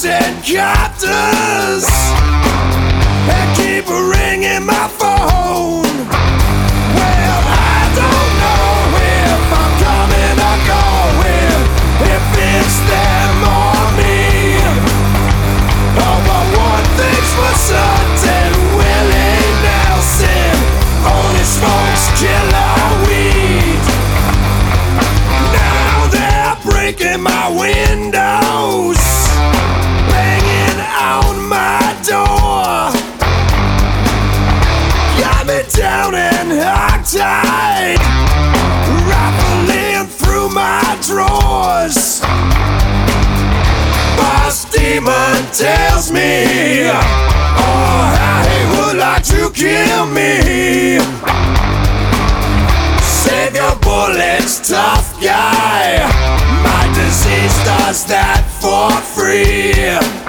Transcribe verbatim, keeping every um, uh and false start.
send captors and keep ringing my phone. Well, I don't know if I'm coming or going, if it's them or me. Oh, but one thing's for certain, Willie Nelson only smokes killer weed. Now they're breaking my windows, banging on my door. Got me down and hogtied, rifling through my drawers. Boss Demon tells me, oh, how he would like to kill me. Save your bullets, tough guy. My disease does that for free.